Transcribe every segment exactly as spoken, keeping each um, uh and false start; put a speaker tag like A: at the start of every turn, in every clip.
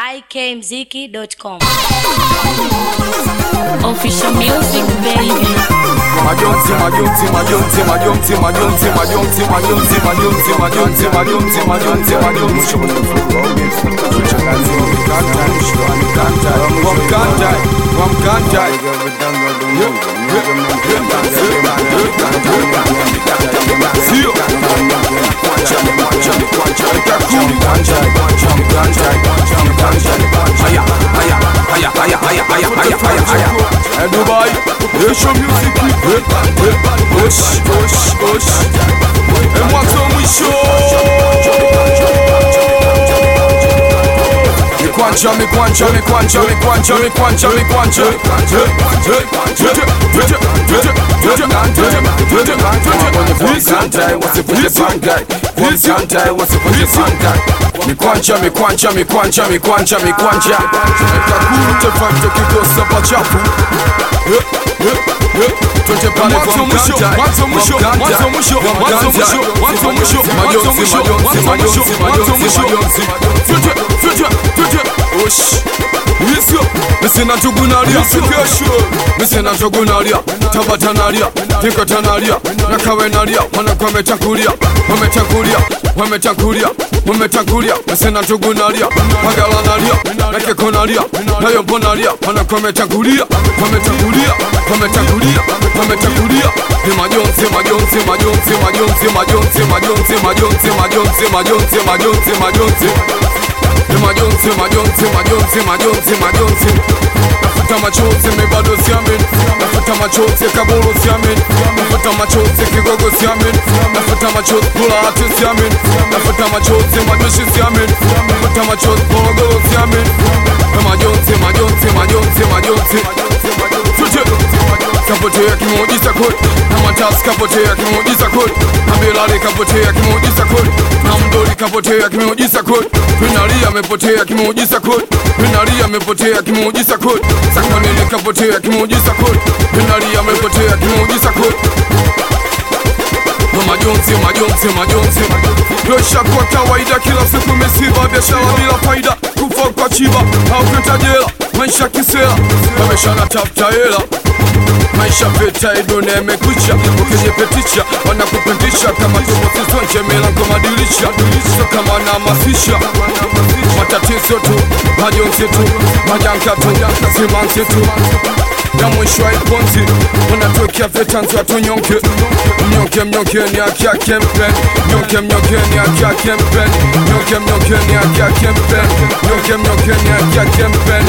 A: i k mziki dot com.
B: Official music baby.
C: Majonzi, majonzi, majonzi, majonzi, majonzi, majonzi, majonzi, majonzi, majonzi, majonzi, majonzi, majonzi. Wamkanta, wamkanta. Sio. Haya, haya, haya, haya, haya, haya, haya, haya, haya. Dubai, Asia music. Osh, osh, osh. Et moi ton mwisho. Mikwanja, mikwanja, mikwanja, mikwanja, mikwanja, mikwanja. Mikwanja, mikwanja, mikwanja, mikwanja, mikwanja. Kakuru tefakte kikosa pachapu. Twende pale kwa mkanja. Mwanzo mwisho, mwanzo mwisho, mwanzo mwisho, mwanzo mwisho, mwanzo mwisho, mwanzo mwisho, mwanzo mwisho. Twende, twende, twende. Osh. Isyo, misina tugunalia kesho. Misina tugunalia, tabatanalia, tikotanalia, nakawenalia, wanakuwa wametakulia, wametakulia, wametakulia, wametakulia. Misina tugunalia, magalanalia, nakekonalia, nayo bonalia, wanakuwa wametakulia, wametakulia, wametakulia, wametakulia. Ni majonzi, majonzi, majonzi, majonzi, majonzi, majonzi, majonzi, majonzi, majonzi, majonzi, majonzi. Majonzi, majonzi, majonzi, majonzi, majonzi. Nafuta machozi mibado siamin. Nafuta machozi kaburu siamin. Nafuta machozi kigogo siamin. Nafuta machozi pula hati siamin. Nafuta machozi majoshi siamin. Nafuta machozi pologolo siamin. Majonzi, majonzi, majonzi, majonzi. Kapotea kimojiza kodi. Na matasi kapotea kimojiza kodi. Na bilali kapotea kimojiza kodi. Na mdoli kapotea kimojiza kodi. Pinalia mepotea kimojiza kodi. Pinalia mepotea kimojiza kodi. Sakwanini kapotea kimojiza kodi. Pinalia mepotea kimojiza kodi. Majonzi, majonzi, majonzi. Yosha kwa kawaida kila siku mesiba. Biashara bila faida. Kufa kwa chiba au kwenda jela. Maisha kisela. Wamesha natafuta hela. Maisha peta idone yamekucha. Ukijipetisha wanakupendisha kama tumo sizonje milango madirisha. So kama namasisha matatizo tu, majonzi tu, majanga tu, simanzi tu. Ya mwisho haiponzi, unatuwekea vetanzi watu nyonke. Mnyonke mnyonke ni haki yake mpeni. Mnyonke mnyonke ni haki yake mpeni. Mnyonke mnyonke ni haki yake mpeni. Mnyonke mnyonke ni haki yake mpeni.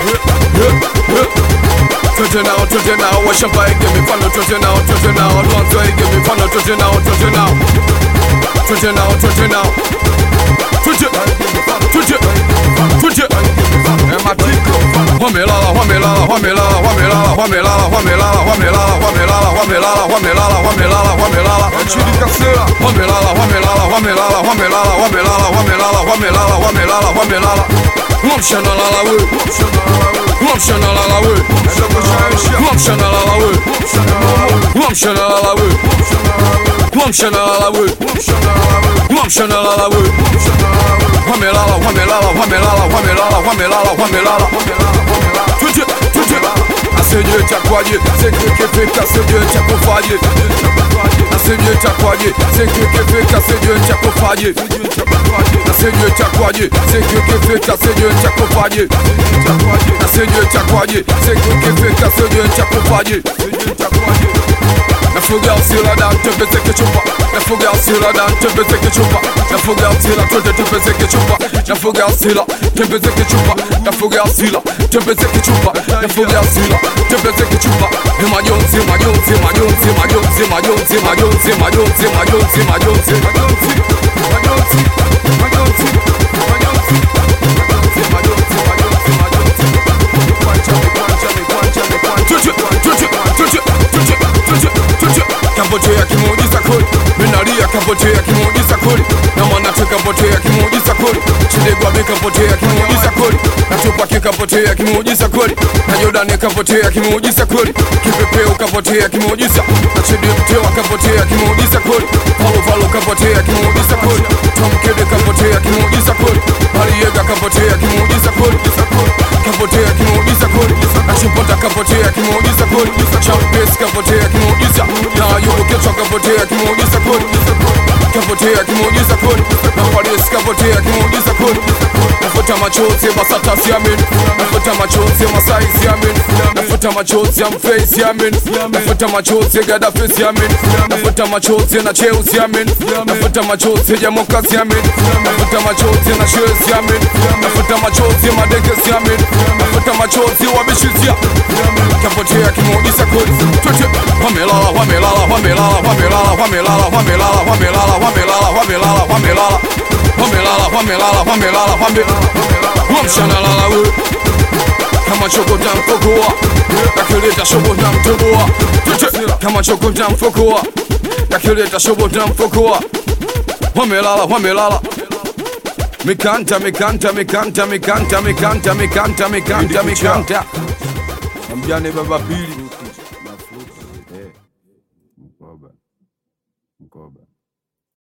C: Tote nao, tote nao, washamba ige mifano. Tote nao, tote nao, luanzo ige mifano. Tote nao, tote nao, tote nao, tote nao. Tote, tote, tote. Ematiko. Wamelala, wamelala, wamelala, wamelala, wamelala, wamelala, wamelala, wamelala, wamelala, wamelala, wamelala, wamelala. Chidi kasela. Wamelala, wamelala, wamelala, wamelala, wamelala, wamelala, wamelala, wamelala, wamelala. Mwamshana lala we. Mwamshana lala we. Mwamshana lala we. Mwamshana lala we. Mwamshana lala we. Mwamshana lala we. Wamelala, wamelala, wamelala, wamelala, wamelala, wamelala. Tuje, tuje. Aseje chakwaje, sekeke feka, seje chakofaje. Aseje chakwaje, sekeke feka, seje chakofaje. Aseje chakwaje, sekeke feka, seje chakofaje. Aseje chakwaje, sekeke feka, seje chakofaje. Nafuga usila dan tepezeke chupa. Nafuga usila dan tepezeke chupa. Nafuga usila tote tepezeke chupa. Nafuga usila tepezeke chupa. Nafuga usila tepezeke chupa. Nafuga usila tepezeke chupa. Majonzi, majonzi, majonzi, majonzi, majonzi, majonzi, majonzi, majonzi, majonzi, majonzi, majonzi, majonzi, majonzi, majonzi, majonzi, majonzi, majonzi. Kwanja, kwanja, kwanja, kwanja. Tuje, tuje, tuje, tuje, tuje, tuje. Kapotea kimojiza kodi. Minalia kapotea kimojiza kodi. Na manate kapotea kimojiza kodi. Chidegwa be kapotea kimojiza kodi. Na tupake kapotea kimojiza kodi. Na Jordani kapotea kimojiza kodi. Kipepeo kapotea kimojiza. Na Chidi mtewa kapotea kimojiza kodi. Falo falo kapotea kimojiza kodi. Tom Kede kapotea kimojiza kodi. Aliega kapotea kimojiza kodi, kapotea kimeujiza kodi, Achimponda kapotea kimeujiza kodi, Champes kapotea kimeujiza, na yuko kichwa kapotea kimeujiza kodi, kapotea kimeujiza kodi, na Paris kapotea kimeujiza kodi, nafuta machozi Basata siamin, nafuta machozi Masai siamin, nafuta machozi Amfei siamin, nafuta machozi Gaddafi siamin, nafuta machozi na Cheu siamin, nafuta machozi Jamoka siamin, nafuta machozi na Sheu siamin, nafuta machozi Madeke siamin, nafuta machozi Wabishizia, kapotea kimeujiza kodi, twete wamelala wamelala wamelala wamelala wamelala wamelala wamelala wamelala wamelala wamelala wamelala wamelala wamelala wamelala wamshana lala we kama chokota mfokoa yakileta shobota mtoboa twete kama chokota mfokoa yakileta shobota mfokoa wamelala wamelala mikanta mikanta mikanta mikanta mikanta mikanta mikanta mikanta mjane baba pili mkoba mkoba